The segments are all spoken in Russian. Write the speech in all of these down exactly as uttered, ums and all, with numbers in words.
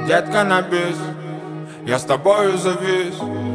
детка, на бис, я с тобою завис.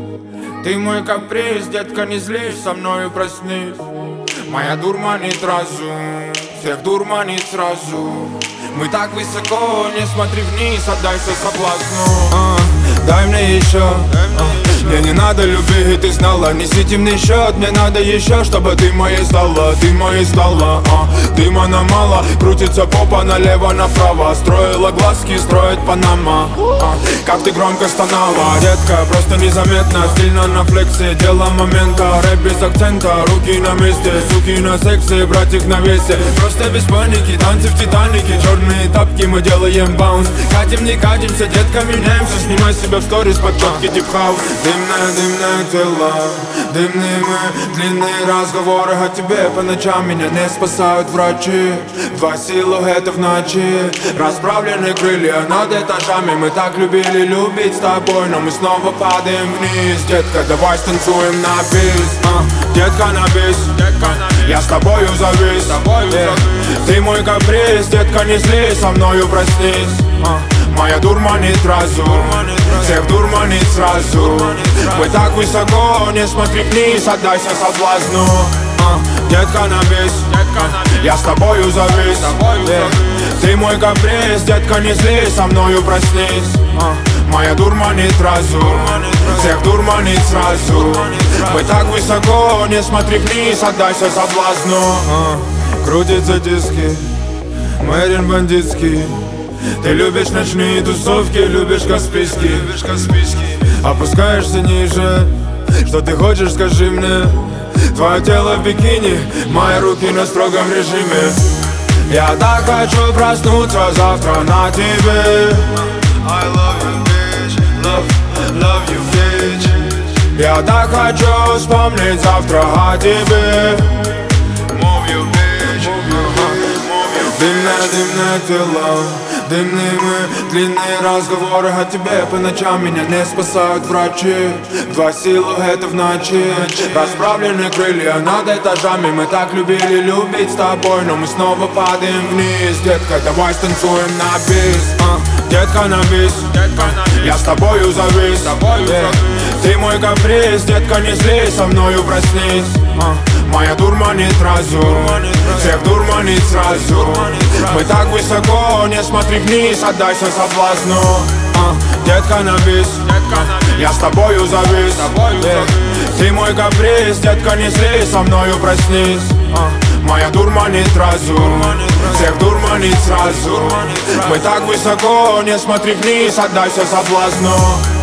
Ты мой каприз, детка, не злись, со мною проснись. Моя дурманит разум, всех дурманит сразу. Мы так высоко, не смотри вниз, отдайся соблазну. а, Дай мне еще, а, мне не надо любви, ты знала. Неси темный счет, мне надо еще, чтобы ты моей стала. Ты моей стала, а, дыма на мало. Крутится попа налево-направо. Строила глазки, строит Панама, а, как ты громко стонала. Детка, просто незаметно, стильно на флексе. Дело момента, рэп без акцента. Руки на месте, суки на сексе, братик на весе. Просто без паники, танцы в Титанике. Черные тапки, мы делаем баунс. Катим, не катимся, детка, меняемся. Снимай себя в сторис, под четкий дип-хаус. Дымное, дымное тело, дымные мы. Длинные разговоры о тебе по ночам. Меня не спасают врачи. Два силуэта в ночи, расправлены крылья над этажами. Мы так любили любить с тобой, но мы снова падаем вниз. Детка, давай станцуем на бис, а, детка, на бис, я с тобою завис, yeah. Ты мой каприз, детка, не злись, со мною проснись, а. Моя дурманит разум, всех дурманит сразу. Мы так высоко, не смотри вниз, отдайся соблазну, а. Детка, на бис, я с тобою завис, yeah. Ты мой каприз, детка, не злись, со мною проснись, а. Моя дурманит разум, всех дурманит сразу. Мы так высоко, не смотри вниз, отдайся соблазну, а. Крутятся диски, Мэрин бандитский. Ты любишь ночные тусовки, любишь Каспийский. Опускаешься ниже, что ты хочешь, скажи мне. Твое тело в бикини, мои руки на строгом режиме. Я так хочу проснуться завтра на тебе. I love you, bitch, love, love you, bitch. Я так хочу вспомнить завтра о тебе. Move you, bitch, move you. Дымное, дымное тело, дымные мы. Длинные разговоры о тебе по ночам. Меня не спасают врачи. Два силуэта в ночи, расправлены крылья над этажами. Мы так любили любить с тобой, но мы снова падаем вниз. Детка, давай станцуем на бис, а. Детка, на бис, я с тобою завис, yeah. Ты мой каприз, детка, не злись, со мною проснись, а. Моя дурманит разум, всех дурманит сразу. Мы так высоко, не смотри вниз, отдайся соблазну, а. Детка, на бис, я с тобою завис, yeah. Ты мой каприз, детка, не злись, со мною проснись, а. Моя дурманит разум, всех дурманит сразу. Мы так высоко, не смотри вниз, отдайся соблазну.